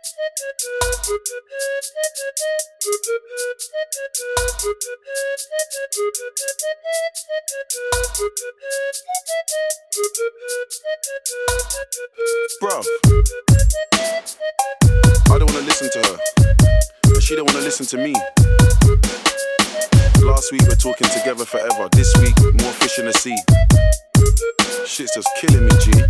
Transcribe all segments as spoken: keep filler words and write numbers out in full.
Bruv, I don't wanna listen to her, but she don't wanna listen to me. Last week we're talking together forever. This week, more fish in the sea. Shit's just killing me, G.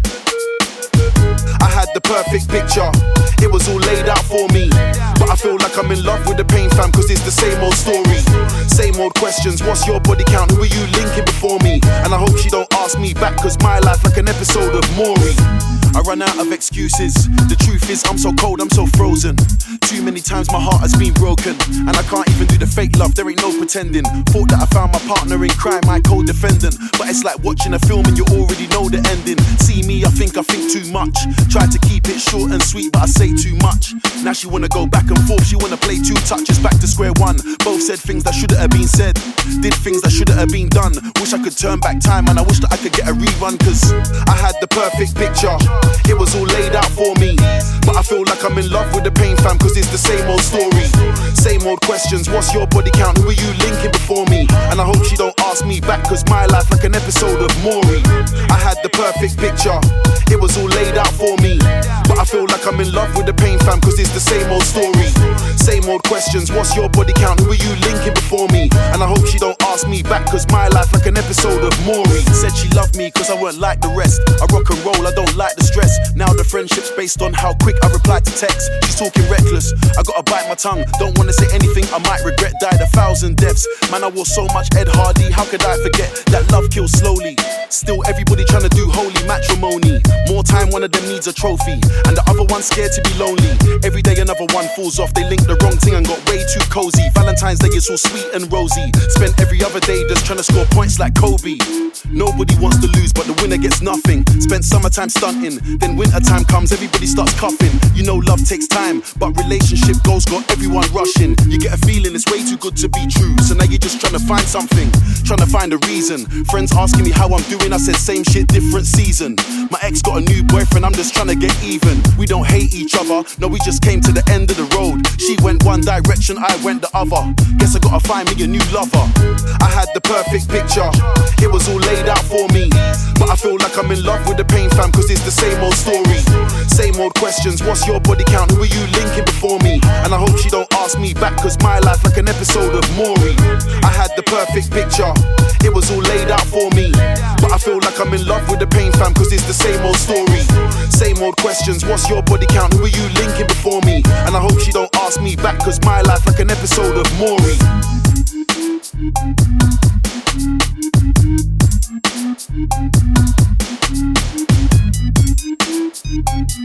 I had the perfect picture, it was all laid out for me. But I feel like I'm in love with the pain, fam, cause it's the same old story. Same old questions, what's your body count? Who are you linking before me? And I hope she don't ask me back, cause my life like an episode of Maury. I run out of excuses. The truth is I'm so cold, I'm so frozen. Too many times my heart has been broken, and I can't even do the fake love, there ain't no pretending. Thought that I found my partner in crime, my co-defendant. But it's like watching a film and you already know the ending. See me, I think I think too much. Try to keep it short and sweet, but I say too much. Now she wanna go back and forth, she wanna play two touches, back to square one. Both said things that shouldn't have been said, did things that shouldn't have been done. Wish I could turn back time, and I wish that I could get a rerun, cause I had the perfect picture, it was all laid out for me. But I feel like I'm in love with the pain, fam, cause it's the same old story. Same old questions, what's your body count? Who are you linking before me? And I hope she don't ask me back, cause my life like an episode of Maury. I had the perfect picture, it was all laid out for me. But I feel like I'm in love with the pain, fam, cause it's the same old story. Same old questions, what's your body count? Who are you linking before me? And I hope she don't ask me back, cause my life like an episode of Maury. Said she loved me cause I weren't like the rest. I rock and roll, I don't like the stress. Now the friendship's based on how quick I reply to text. She's talking reckless, I gotta bite my tongue. Don't wanna say anything I might regret. Died a thousand deaths, man, I wore so much Ed Hardy. How could I forget that love kills slowly? Still everybody trying to do holy matrimony. More time one of them needs a trophy, and the other one's scared to be lonely. Every day another one falls off, they link the wrong thing and got way too cozy. Valentine's Day is all sweet and rosy. Spent every other day just trying to score points like Kobe. Nobody wants to lose, but the winner gets nothing. Spent summertime stunting, then wintertime comes, everybody starts coughing. You know love takes time, but relationship goals got everyone rushing. You get a feeling it's way too good to be true, so now you're just trying to find something, trying to find a reason. Friends asking me how I'm doing, I said same shit, different season. My ex got a new boyfriend, I'm just trying to get even. We don't hate each other, no, we just came to the end of the road. She went one direction, I went the other. Guess I gotta find me a new lover. I had the perfect picture, it was all laid out for me. But I feel like I'm in love with the pain, fam, cause it's the same old story. Same old questions, what's your body count? Who are you linking before me? And I hope she don't ask me back, cause my life like an episode of Maury. I had the perfect picture, it was all laid out for me. But I feel like I'm in love with the pain, fam, cause it's the same old story. Same old questions, what's your body count? Who are you linking before me? And I hope she don't ask me back, cause my life like an episode of Maury.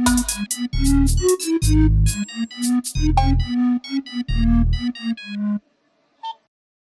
Thank you.